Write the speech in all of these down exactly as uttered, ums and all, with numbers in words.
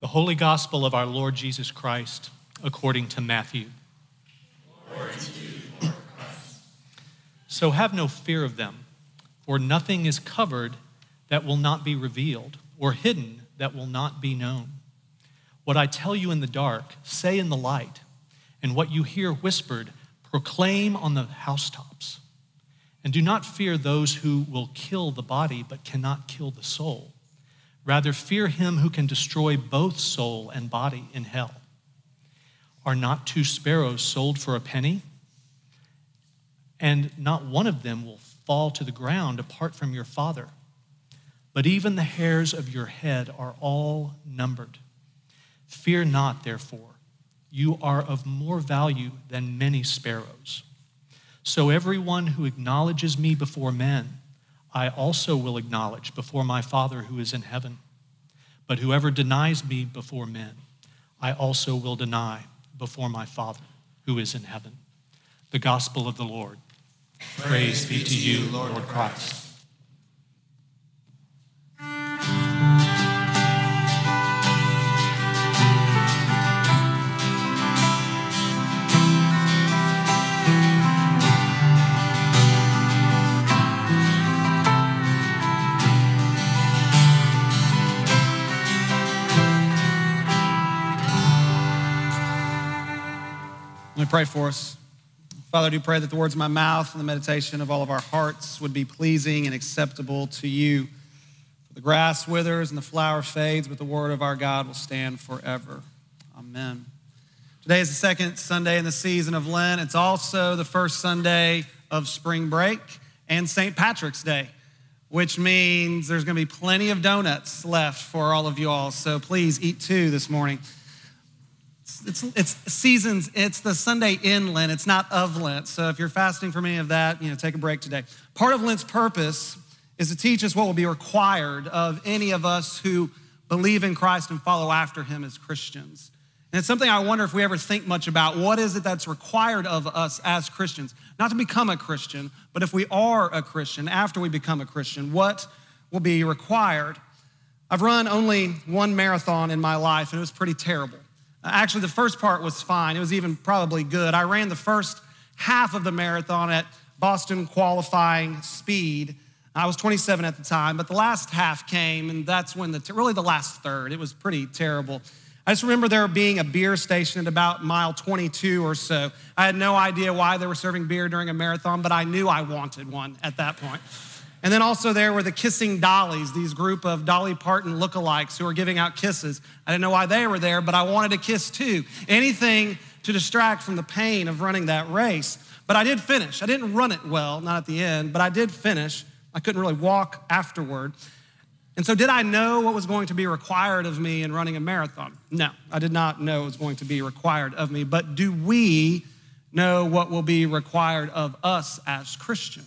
Holy Gospel of our Lord Jesus Christ, according to Matthew. Glory to you, Lord Christ. So have no fear of them, for nothing is covered that will not be revealed, or hidden that will not be known. What I tell you in the dark, say in the light, and what you hear whispered, proclaim on the housetops. And do not fear those who will kill the body, but cannot kill the soul. Rather, fear him who can destroy both soul and body in hell. Are not two sparrows sold for a penny? And not one of them will fall to the ground apart from your Father. But even the hairs of your head are all numbered. Fear not, therefore. You are of more value than many sparrows. So everyone who acknowledges me before men, I also will acknowledge before my Father who is in heaven. But whoever denies me before men, I also will deny before my Father who is in heaven. The gospel of the Lord. Praise, Praise be to you, Lord, Lord Christ. Let me pray for us. Father, I do pray that the words of my mouth and the meditation of all of our hearts would be pleasing and acceptable to you. For the grass withers and the flower fades, but the word of our God will stand forever. Amen. Today is the second Sunday in the season of Lent. It's also the first Sunday of spring break and Saint Patrick's Day, which means there's going to be plenty of donuts left for all of you all. So please eat two this morning. It's, it's seasons, it's the Sunday in Lent, it's not of Lent. So if you're fasting from any of that, you know, take a break today. Part of Lent's purpose is to teach us what will be required of any of us who believe in Christ and follow after him as Christians. And it's something I wonder if we ever think much about. What is it that's required of us as Christians? Not to become a Christian, but if we are a Christian, after we become a Christian, what will be required? I've run only one marathon in my life, and it was pretty terrible. Actually, the first part was fine. It was even probably good. I ran the first half of the marathon at Boston qualifying speed. I was twenty-seven at the time, but the last half came, and that's when the, really the last third, it was pretty terrible. I just remember there being a beer station at about mile twenty-two or so. I had no idea why they were serving beer during a marathon, but I knew I wanted one at that point. And then also there were the Kissing Dollies, these group of Dolly Parton lookalikes who were giving out kisses. I didn't know why they were there, but I wanted to kiss too. Anything to distract from the pain of running that race. But I did finish. I didn't run it well, not at the end, but I did finish. I couldn't really walk afterward. And so did I know what was going to be required of me in running a marathon? No, I did not know it was going to be required of me. But do we know what will be required of us as Christians?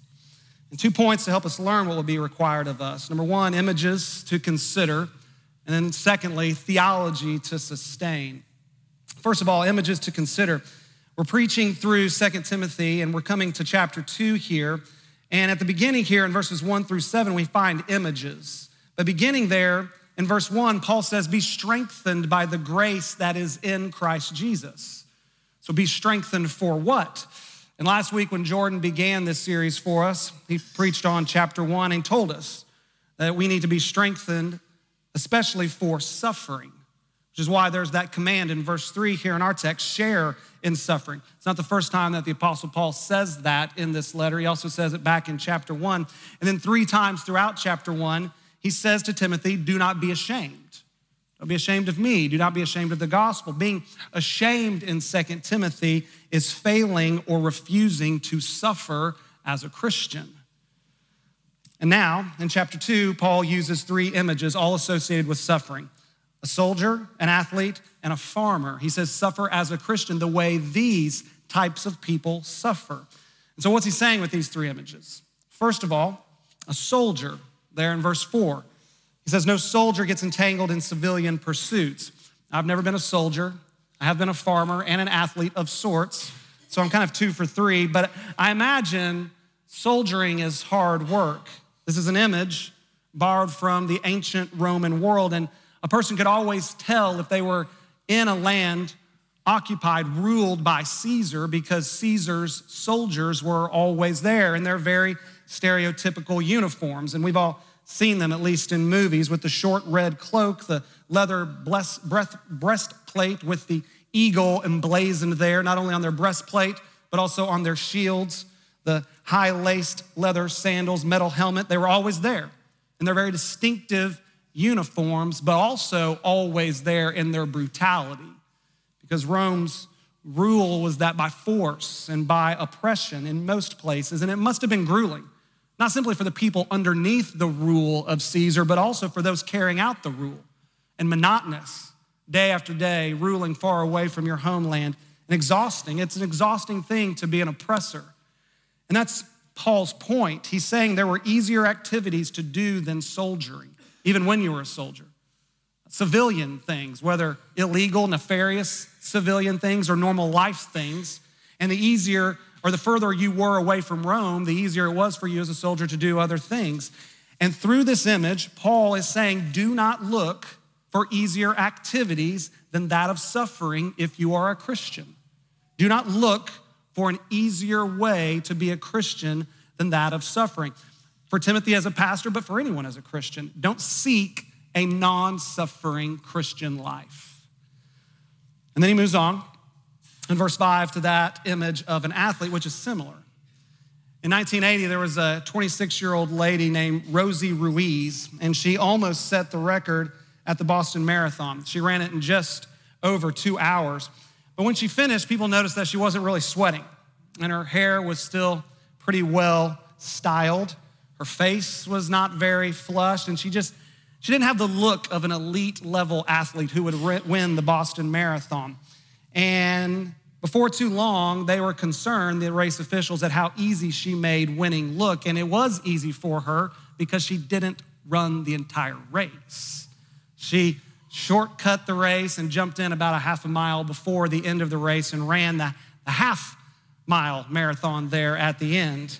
And two points to help us learn what will be required of us. Number one, images to consider. And then secondly, theology to sustain. First of all, images to consider. We're preaching through Second Timothy, and we're coming to chapter two here. And at the beginning here in verses one through seven, we find images. But beginning there in verse one, Paul says, be strengthened by the grace that is in Christ Jesus. So be strengthened for what? And last week when Jordan began this series for us, he preached on chapter one and told us that we need to be strengthened, especially for suffering, which is why there's that command in verse three here in our text, share in suffering. It's not the first time that the Apostle Paul says that in this letter. He also says it back in chapter one. And then three times throughout chapter one, he says to Timothy, do not be ashamed. Don't be ashamed of me. Do not be ashamed of the gospel. Being ashamed in Second Timothy is failing or refusing to suffer as a Christian. And now, in chapter two, Paul uses three images all associated with suffering. A soldier, an athlete, and a farmer. He says suffer as a Christian the way these types of people suffer. And so what's he saying with these three images? First of all, a soldier, there in verse four. He says, no soldier gets entangled in civilian pursuits. I've never been a soldier. I have been a farmer and an athlete of sorts, so I'm kind of two for three, but I imagine soldiering is hard work. This is an image borrowed from the ancient Roman world, and A person could always tell if they were in a land occupied, ruled by Caesar, because Caesar's soldiers were always there in their very stereotypical uniforms. And we've all seen them, at least in movies, with the short red cloak, the leather breast, breastplate with the eagle emblazoned there, not only on their breastplate, but also on their shields, the high-laced leather sandals, metal helmet. They were always there in their very distinctive uniforms, but also always there in their brutality, because Rome's rule was that by force and by oppression in most places, and it must have been grueling, not simply for the people underneath the rule of Caesar, but also for those carrying out the rule, and monotonous, day after day, ruling far away from your homeland, and exhausting. It's an exhausting thing to be an oppressor. And that's Paul's point. He's saying there were easier activities to do than soldiering, even when you were a soldier. Civilian things, whether illegal, nefarious civilian things or normal life things. And the easier, or the further you were away from Rome, the easier it was for you as a soldier to do other things. And through this image, Paul is saying, do not look for easier activities than that of suffering if you are a Christian. Do not look for an easier way to be a Christian than that of suffering. For Timothy as a pastor, but for anyone as a Christian, don't seek a non-suffering Christian life. And then he moves on in verse five to that image of an athlete, which is similar. In nineteen eighty, there was a twenty-six-year-old lady named Rosie Ruiz, and she almost set the record at the Boston Marathon. She ran it in just over two hours. But when she finished, people noticed that she wasn't really sweating, and her hair was still pretty well styled. Her face was not very flushed, and she just, she didn't have the look of an elite level athlete who would win the Boston Marathon. And before too long, they were concerned, the race officials, at how easy she made winning look. And it was easy for her because she didn't run the entire race. She shortcut the race and jumped in about a half a mile before the end of the race and ran the, the half mile marathon there at the end.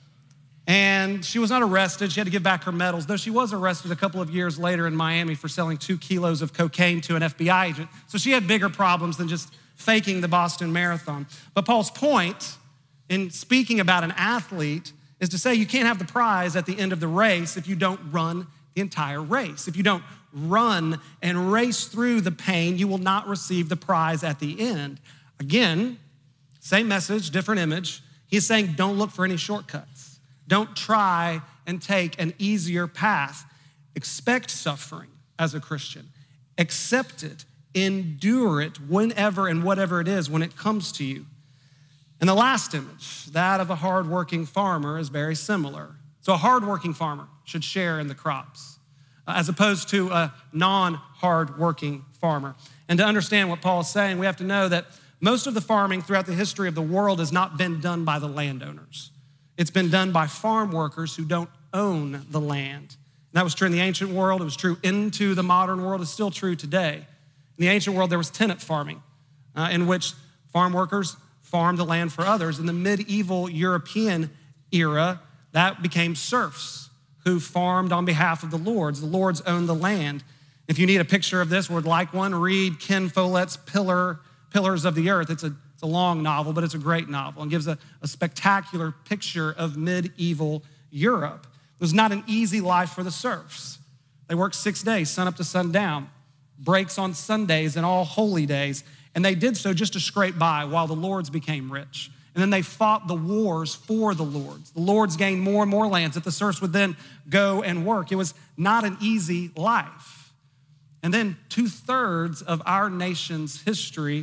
And she was not arrested. She had to give back her medals, though she was arrested a couple of years later in Miami for selling two kilos of cocaine to an F B I agent. So she had bigger problems than just faking the Boston Marathon. But Paul's point in speaking about an athlete is to say you can't have the prize at the end of the race if you don't run the entire race. If you don't run and race through the pain, you will not receive the prize at the end. Again, same message, different image. He's saying don't look for any shortcuts. Don't try and take an easier path. Expect suffering as a Christian. Accept it. Endure it whenever and whatever it is when it comes to you. And the last image, that of a hardworking farmer, is very similar. So a hardworking farmer should share in the crops, as opposed to a non-hardworking farmer. And to understand what Paul is saying, we have to know that most of the farming throughout the history of the world has not been done by the landowners. It's been done by farm workers who don't own the land. And that was true in the ancient world. It was true into the modern world. It's still true today. In the ancient world, there was tenant farming, uh, in which farm workers farmed the land for others. In the medieval European era, that became serfs who farmed on behalf of the lords. The lords owned the land. If you need a picture of this or would like one, read Ken Follett's Pillar, Pillars of the Earth. It's a It's a long novel, but it's a great novel and gives a, a spectacular picture of medieval Europe. It was not an easy life for the serfs. They worked six days, sun up to sundown, breaks on Sundays and all holy days, and they did so just to scrape by while the lords became rich. And then they fought the wars for the lords. The lords gained more and more lands that the serfs would then go and work. It was not an easy life. And then two-thirds of our nation's history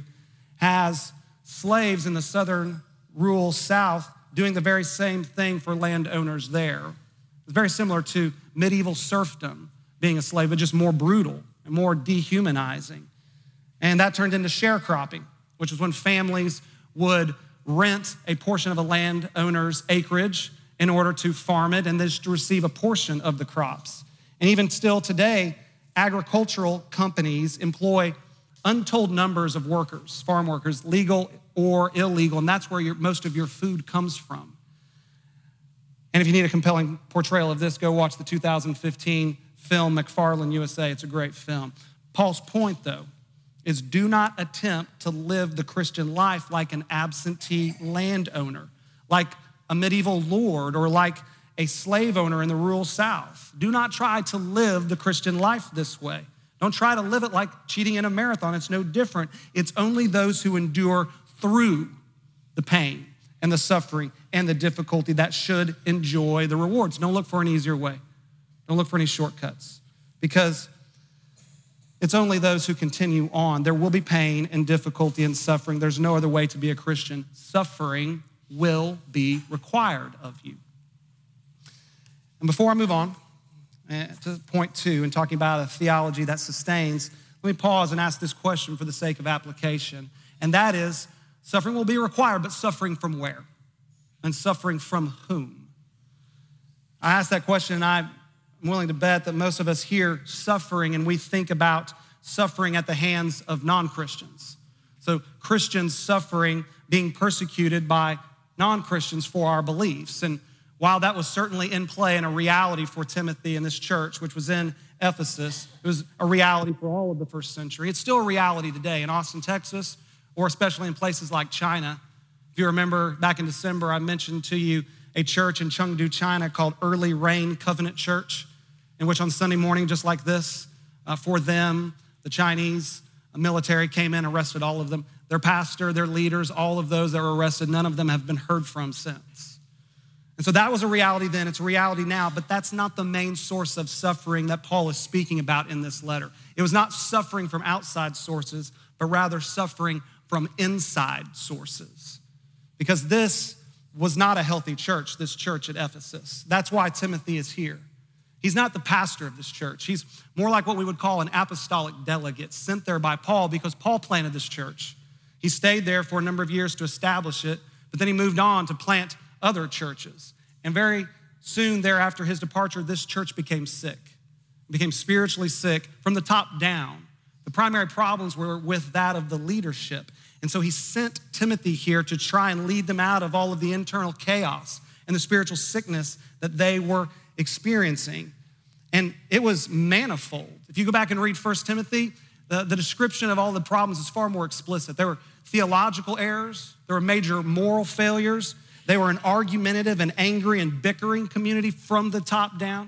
has slaves in the southern rural South doing the very same thing for landowners there. It's very similar to medieval serfdom, being a slave, but just more brutal and more dehumanizing. And that turned into sharecropping, which is when families would rent a portion of a landowner's acreage in order to farm it and then to receive a portion of the crops. And even still today, agricultural companies employ untold numbers of workers, farm workers, legal or illegal, and that's where your, most of your food comes from. And if you need a compelling portrayal of this, go watch the two thousand fifteen film, McFarland U S A. It's a great film. Paul's point, though, is do not attempt to live the Christian life like an absentee landowner, like a medieval lord, or like a slave owner in the rural South. Do not try to live the Christian life this way. Don't try to live it like cheating in a marathon. It's no different. It's only those who endure through the pain and the suffering and the difficulty that should enjoy the rewards. Don't look for an easier way. Don't look for any shortcuts, because it's only those who continue on. There will be pain and difficulty and suffering. There's no other way to be a Christian. Suffering will be required of you. And before I move on to point two and talking about a theology that sustains, let me pause and ask this question for the sake of application. And that is, suffering will be required, but suffering from where? And suffering from whom? I asked that question, and I'm willing to bet that most of us hear suffering and we think about suffering at the hands of non-Christians. So Christians suffering, being persecuted by non-Christians for our beliefs. And while that was certainly in play and a reality for Timothy and this church, which was in Ephesus, it was a reality for all of the first century. It's still a reality today in Austin, Texas, or especially in places like China. If you remember back in December, I mentioned to you a church in Chengdu, China called Early Rain Covenant Church, in which on Sunday morning, just like this, uh, for them, the Chinese military came in, arrested all of them. Their pastor, their leaders, all of those that were arrested, none of them have been heard from since. And so that was a reality then, it's a reality now, but that's not the main source of suffering that Paul is speaking about in this letter. It was not suffering from outside sources, but rather suffering from inside sources. Because this was not a healthy church, this church at Ephesus. That's why Timothy is here. He's not the pastor of this church. He's more like what we would call an apostolic delegate sent there by Paul, because Paul planted this church. He stayed there for a number of years to establish it, but then he moved on to plant other churches. And very soon thereafter his departure, this church became sick, became spiritually sick from the top down. The primary problems were with that of the leadership. And so he sent Timothy here to try and lead them out of all of the internal chaos and the spiritual sickness that they were experiencing. And it was manifold. If you go back and read First Timothy, the, the description of all the problems is far more explicit. There were theological errors. There were major moral failures. They were an argumentative and angry and bickering community from the top down.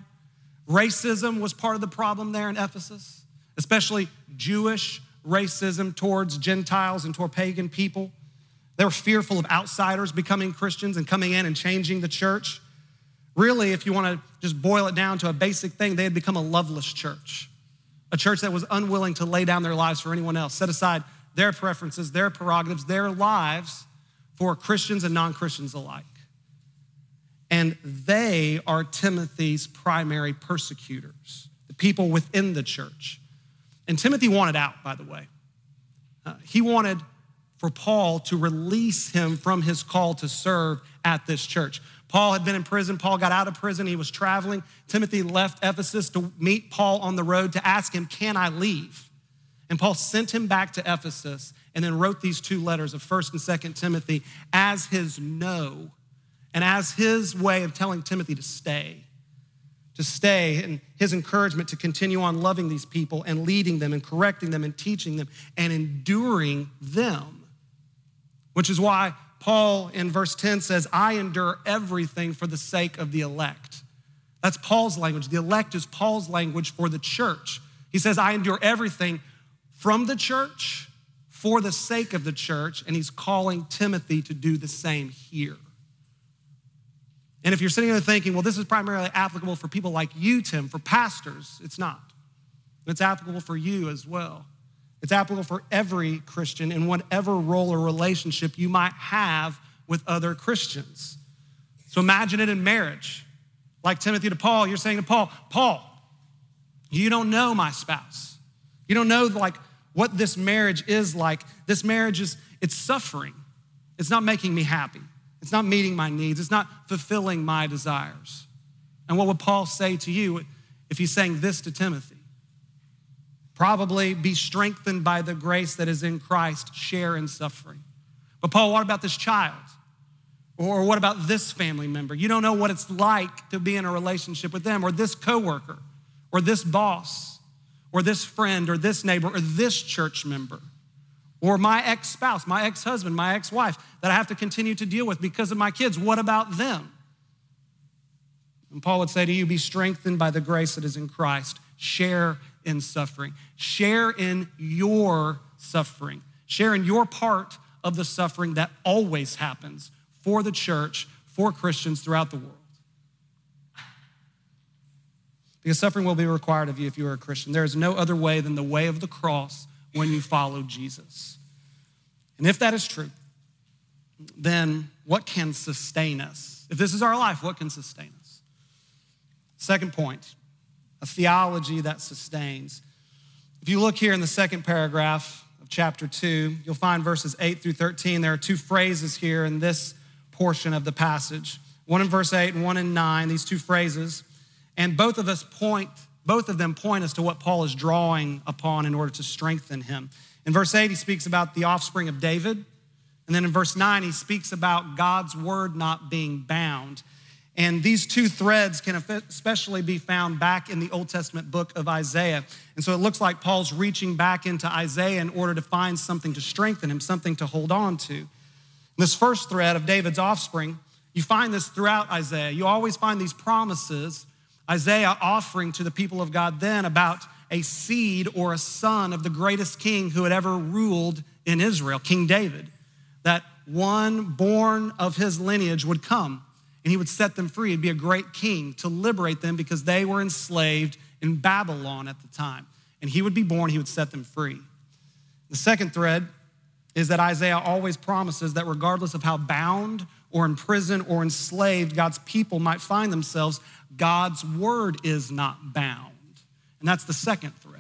Racism was part of the problem there in Ephesus, especially Jewish racism towards Gentiles and toward pagan people. They were fearful of outsiders becoming Christians and coming in and changing the church. Really, if you want to just boil it down to a basic thing, they had become a loveless church, a church that was unwilling to lay down their lives for anyone else, set aside their preferences, their prerogatives, their lives for Christians and non-Christians alike. And they are Timothy's primary persecutors, the people within the church. And Timothy wanted out, by the way. Uh, he wanted for Paul to release him from his call to serve at this church. Paul had been in prison. Paul got out of prison. He was traveling. Timothy left Ephesus to meet Paul on the road to ask him, can I leave? And Paul sent him back to Ephesus and then wrote these two letters of First and Second Timothy as his no and as his way of telling Timothy to stay, to stay, and his encouragement to continue on loving these people and leading them and correcting them and teaching them and enduring them, which is why Paul in verse ten says, I endure everything for the sake of the elect. That's Paul's language. The elect is Paul's language for the church. He says, I endure everything from the church for the sake of the church, and he's calling Timothy to do the same here. And if you're sitting there thinking, well, this is primarily applicable for people like you, Tim, for pastors, it's not. It's applicable for you as well. It's applicable for every Christian in whatever role or relationship you might have with other Christians. So imagine it in marriage. Like Timothy to Paul, you're saying to Paul, Paul, you don't know my spouse. You don't know like what this marriage is like. This marriage is, it's suffering. It's not making me happy. It's not meeting my needs. It's not fulfilling my desires. And what would Paul say to you if he's saying this to Timothy? Probably be strengthened by the grace that is in Christ, share in suffering. But Paul, what about this child? Or what about this family member? You don't know what it's like to be in a relationship with them, or this coworker, or this boss or this friend or this neighbor or this church member or my ex-spouse, my ex-husband, my ex-wife that I have to continue to deal with because of my kids. What about them? And Paul would say to you, be strengthened by the grace that is in Christ. Share in suffering. Share in your suffering. Share in your part of the suffering that always happens for the church, for Christians throughout the world. Because suffering will be required of you if you are a Christian. There is no other way than the way of the cross when you follow Jesus. And if that is true, then what can sustain us? If this is our life, what can sustain us? Second point, a theology that sustains. If you look here in the second paragraph of chapter two, you'll find verses eight through thirteen. There are two phrases here in this portion of the passage. One in verse eight and one in nine, these two phrases. And both of us point, both of them point us to what Paul is drawing upon in order to strengthen him. In verse eight, he speaks about the offspring of David. And then in verse nine, he speaks about God's word not being bound. And these two threads can especially be found back in the Old Testament book of Isaiah. And so it looks like Paul's reaching back into Isaiah in order to find something to strengthen him, something to hold on to. This first thread of David's offspring, you find this throughout Isaiah. You always find these promises, Isaiah offering to the people of God then about a seed or a son of the greatest king who had ever ruled in Israel, King David, that one born of his lineage would come and he would set them free. He'd be a great king to liberate them because they were enslaved in Babylon at the time. And he would be born, he would set them free. The second thread is that Isaiah always promises that regardless of how bound or imprisoned or enslaved God's people might find themselves, God's word is not bound. And that's the second thread.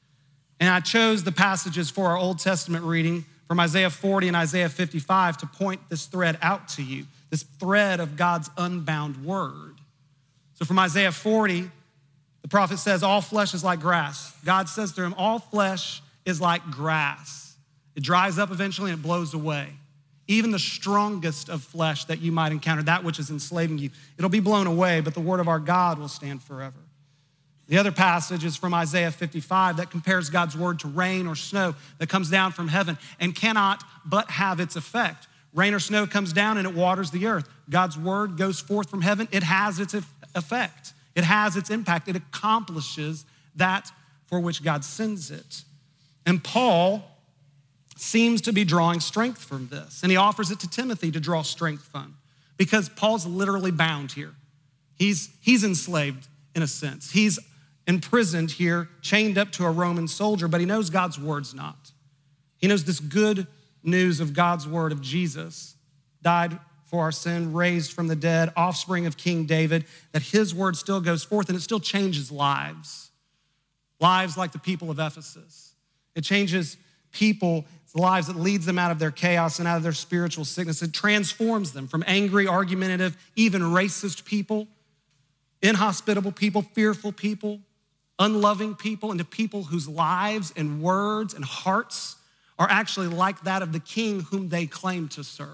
And I chose the passages for our Old Testament reading from Isaiah forty and Isaiah fifty-five to point this thread out to you, this thread of God's unbound word. So from Isaiah forty, the prophet says, all flesh is like grass. God says to him, all flesh is like grass. It dries up eventually and it blows away. Even the strongest of flesh that you might encounter, that which is enslaving you, it'll be blown away, but the word of our God will stand forever. The other passage is from Isaiah fifty-five that compares God's word to rain or snow that comes down from heaven and cannot but have its effect. Rain or snow comes down and it waters the earth. God's word goes forth from heaven. It has its effect. It has its impact. It accomplishes that for which God sends it. And Paul seems to be drawing strength from this. And he offers it to Timothy to draw strength from because Paul's literally bound here. He's, he's enslaved in a sense. He's imprisoned here, chained up to a Roman soldier, but he knows God's word's not. He knows this good news of God's word of Jesus, died for our sin, raised from the dead, offspring of King David, that his word still goes forth and it still changes lives. Lives like the people of Ephesus. It changes people, lives that leads them out of their chaos and out of their spiritual sickness. It transforms them from angry, argumentative, even racist people, inhospitable people, fearful people, unloving people, into people whose lives and words and hearts are actually like that of the king whom they claim to serve.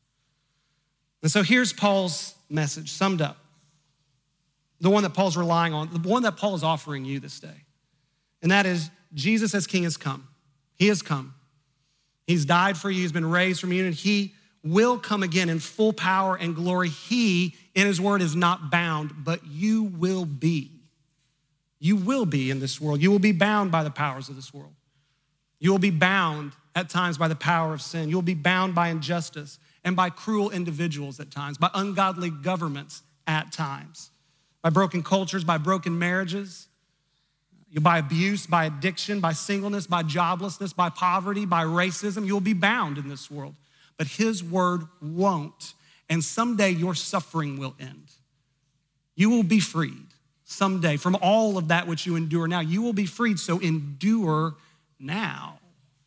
And so here's Paul's message summed up. The one that Paul's relying on, the one that Paul is offering you this day. And that is Jesus as king has come. He has come. He's died for you. He's been raised from you. And he will come again in full power and glory. He, in his word, is not bound, but you will be. You will be in this world. You will be bound by the powers of this world. You will be bound at times by the power of sin. You will be bound by injustice and by cruel individuals at times, by ungodly governments at times, by broken cultures, by broken marriages, by abuse, by addiction, by singleness, by joblessness, by poverty, by racism. You'll be bound in this world. But his word won't. And someday your suffering will end. You will be freed someday from all of that which you endure now. You will be freed, so endure now.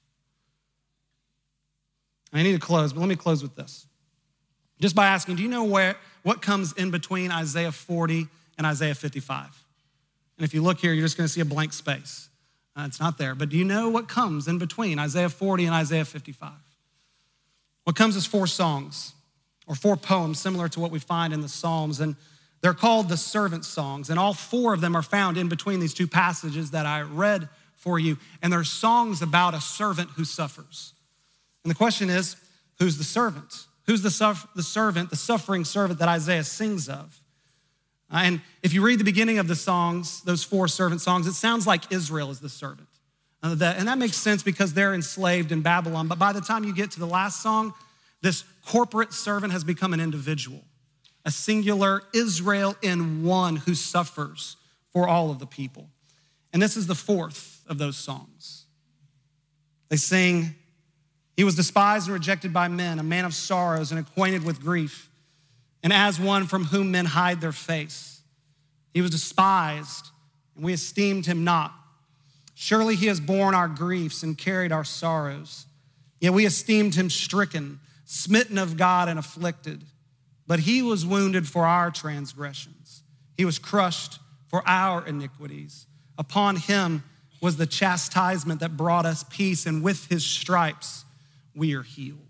I need to close, but let me close with this. Just by asking, do you know where what comes in between Isaiah forty and Isaiah fifty-five? And if you look here, you're just gonna see a blank space. Uh, it's not there, but do you know what comes in between Isaiah forty and Isaiah fifty-five? What comes is four songs or four poems similar to what we find in the Psalms. And They're called the servant songs, and all four of them are found in between these two passages that I read for you. And they're songs about a servant who suffers. And the question is, who's the servant? Who's the, suf- the servant, the suffering servant that Isaiah sings of? Uh, and if you read the beginning of the songs, those four servant songs, it sounds like Israel is the servant. Uh, that, and that makes sense because they're enslaved in Babylon. But by the time you get to the last song, this corporate servant has become an individual, a singular Israel in one who suffers for all of the people. And this is the fourth of those songs. They sing, he was despised and rejected by men, a man of sorrows and acquainted with grief, and as one from whom men hide their face. He was despised, and we esteemed him not. Surely he has borne our griefs and carried our sorrows. Yet we esteemed him stricken, smitten of God and afflicted. But he was wounded for our transgressions. He was crushed for our iniquities. Upon him was the chastisement that brought us peace, and with his stripes we are healed.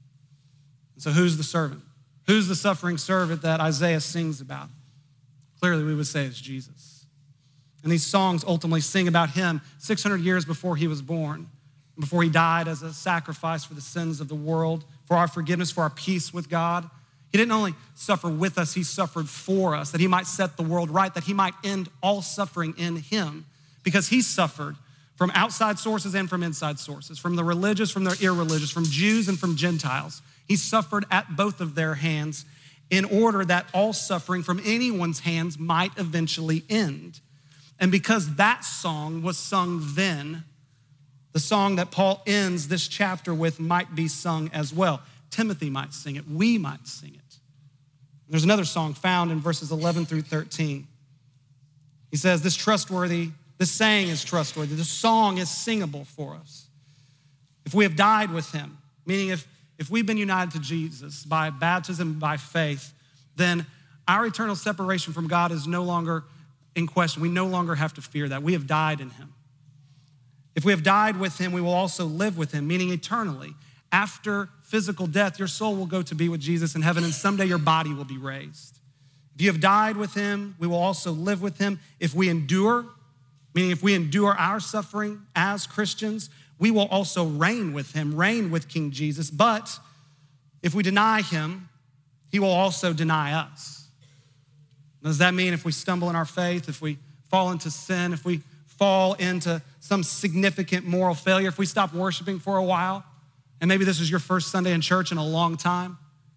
So who's the servant? Who's the suffering servant that Isaiah sings about? Clearly we would say it's Jesus. And these songs ultimately sing about him six hundred years before he was born, before he died as a sacrifice for the sins of the world, for our forgiveness, for our peace with God. He didn't only suffer with us, he suffered for us, that he might set the world right, that he might end all suffering in him, because he suffered from outside sources and from inside sources, from the religious, from the irreligious, from Jews and from Gentiles. He suffered at both of their hands in order that all suffering from anyone's hands might eventually end. And because that song was sung then, the song that Paul ends this chapter with might be sung as well. Timothy might sing it. We might sing it. There's another song found in verses eleven through thirteen. He says, this trustworthy, this saying is trustworthy. This song is singable for us. If we have died with him, meaning if, if we've been united to Jesus by baptism, by faith, then our eternal separation from God is no longer in question. We no longer have to fear that. We have died in him. If we have died with him, we will also live with him, meaning eternally. After physical death, your soul will go to be with Jesus in heaven, and someday your body will be raised. If you have died with him, we will also live with him. If we endure, meaning if we endure our suffering as Christians, we will also reign with him, reign with King Jesus. But if we deny him, he will also deny us. Does that mean if we stumble in our faith, if we fall into sin, if we fall into some significant moral failure, if we stop worshiping for a while, and maybe this is your first Sunday in church in a long time,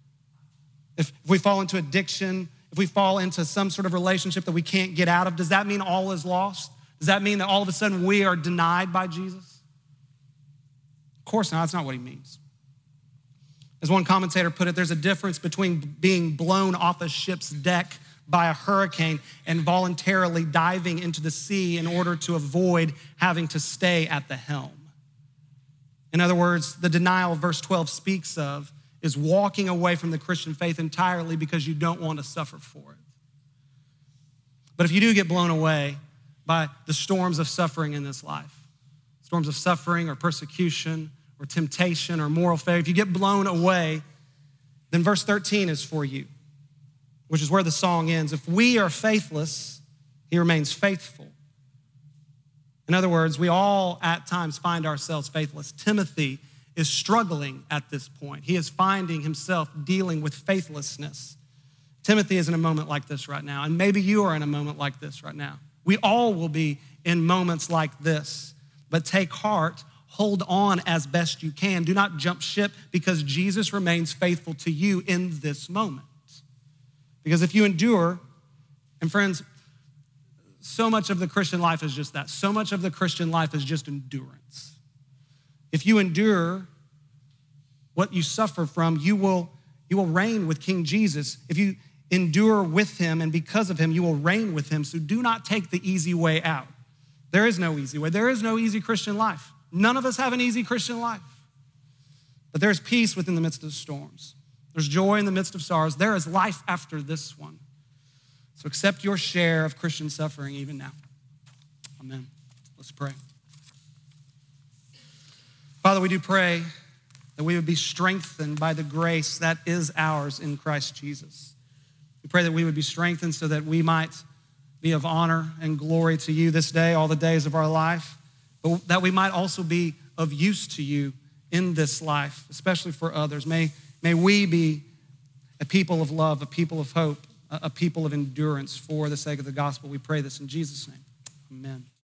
if, if we fall into addiction, if we fall into some sort of relationship that we can't get out of, does that mean all is lost? Does that mean that all of a sudden we are denied by Jesus? Of course not, that's not what he means. As one commentator put it, there's a difference between being blown off a ship's deck by a hurricane and voluntarily diving into the sea in order to avoid having to stay at the helm. In other words, the denial verse twelve speaks of is walking away from the Christian faith entirely because you don't want to suffer for it. But if you do get blown away by the storms of suffering in this life, storms of suffering or persecution or temptation or moral failure, if you get blown away, then verse thirteen is for you, which is where the song ends. If we are faithless, he remains faithful. In other words, we all at times find ourselves faithless. Timothy is struggling at this point. He is finding himself dealing with faithlessness. Timothy is in a moment like this right now, and maybe you are in a moment like this right now. We all will be in moments like this, but take heart, hold on as best you can. Do not jump ship because Jesus remains faithful to you in this moment. Because if you endure, and friends, so much of the Christian life is just that. So much of the Christian life is just endurance. If you endure what you suffer from, you will, you will reign with King Jesus. If you endure with him and because of him, you will reign with him. So do not take the easy way out. There is no easy way. There is no easy Christian life. None of us have an easy Christian life. But there's peace within the midst of storms. There's joy in the midst of sorrows. There is life after this one. So accept your share of Christian suffering even now. Amen. Let's pray. Father, we do pray that we would be strengthened by the grace that is ours in Christ Jesus. We pray that we would be strengthened so that we might be of honor and glory to you this day, all the days of our life, but that we might also be of use to you in this life, especially for others. May, may we be a people of love, a people of hope, a people of endurance for the sake of the gospel. We pray this in Jesus' name. Amen.